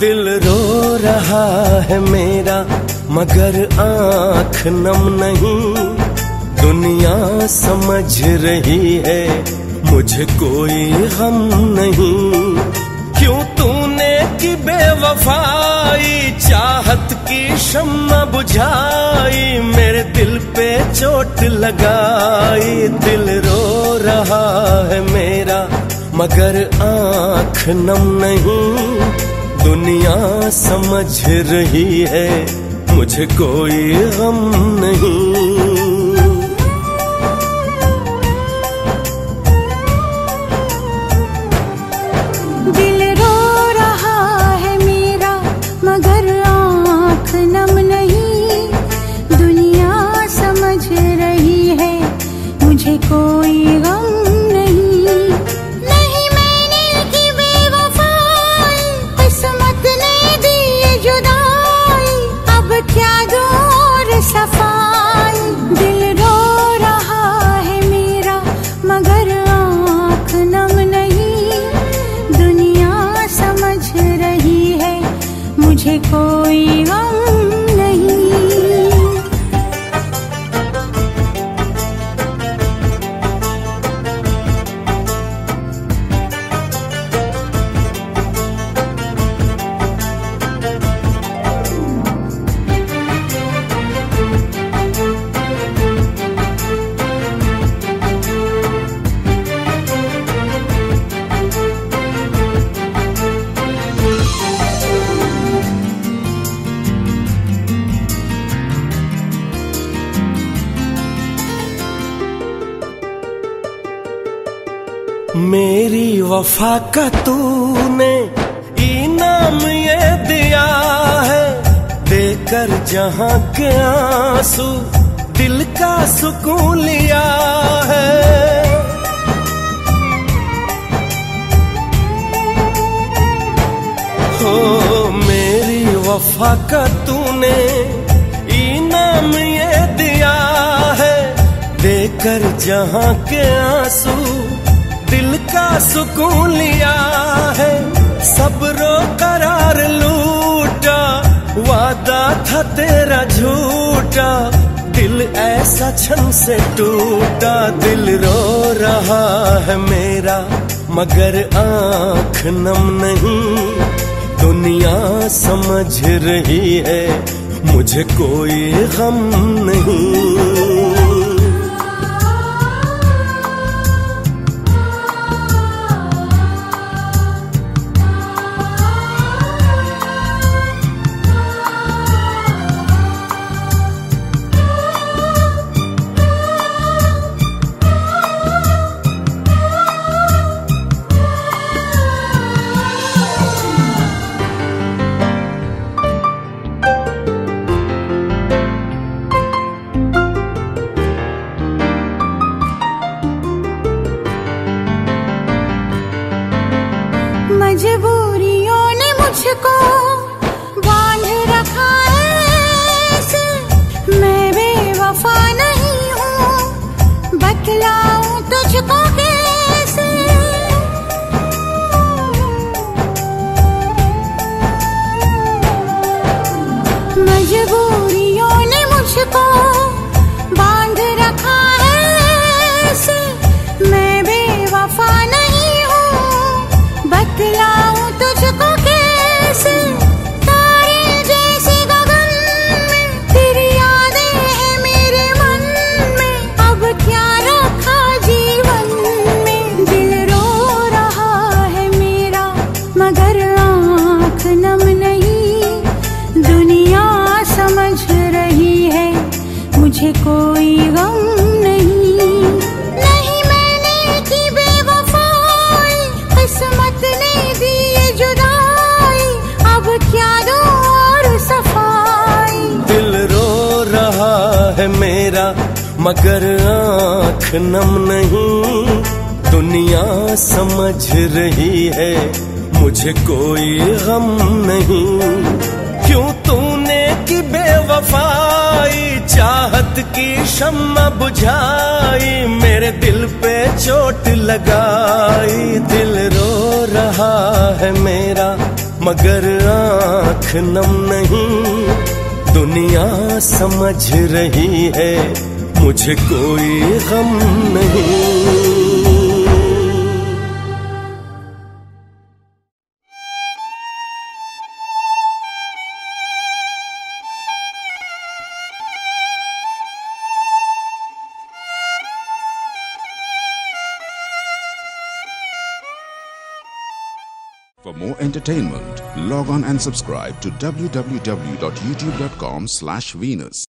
दिल रो रहा है मेरा मगर आँख नम नहीं। दुनिया समझ रही है मुझे कोई गम नहीं। क्यों तूने की बेवफाई चाहत की शम्मा बुझाई, मेरे दिल पे चोट लगाई। दिल रो रहा है मेरा मगर आँख नम नहीं। दुनिया समझ रही है मुझे कोई गम नहीं। दिल रो रहा है मेरा मगर आँख नम नहीं। दुनिया समझ रही है मुझे कोई गम नहीं। नहीं मैंने की बेवफाई, किस्मत ने दी जुदाई, अब क्या दूं और सफाई। दिल रो रहा है मेरा मगर आँख नम नहीं। दुनिया समझ रही है मुझे कोई गम नहीं। मेरी वफा का तूने इनाम ये दिया है, देकर जहां के आंसू दिल का सुकून लिया है। हो मेरी वफा का तूने इनाम ये दिया है, देकर जहां के आंसू दिल का सुकून लिया है। सब्रो करार लूटा, वादा था तेरा झूठा, दिल ऐसा छन से टूटा। दिल रो रहा है मेरा मगर आँख नम नहीं। दुनिया समझ रही है मुझे कोई गम नहीं। मजबूरियों ने मुझको बांध रखा ऐसे, मैं बेवफा नहीं हूँ बतलाऊं तुझको कैसे। मजबूरियों ने मुझको बांध रखा ऐसे, मैं बेवफा नहीं हूँ बतलाऊं तुझको कैसे। तारे जैसे गगन में तेरी यादें हैं मेरे मन में, अब क्या रखा जीवन में। दिल रो रहा है मेरा मगर आँख नम नहीं। दुनिया समझ रही है मुझे कोई गम नहीं। नहीं मैंने की बेवफाई, किस्मत ने दी जुदाई, अब क्या दूं और सफाई। दिल रो रहा है मेरा मगर आँख नम नहीं। दुनिया समझ रही है मुझे कोई गम नहीं। क्यों तूने की बेवफाई चाहत की शम्मा बुझाई, मेरे दिल पे चोट लगाई। दिल रो रहा है मेरा मगर आँख नम नहीं। दुनिया समझ रही है मुझे कोई गम नहीं। For more entertainment, log on and subscribe to www.youtube.com/Venus.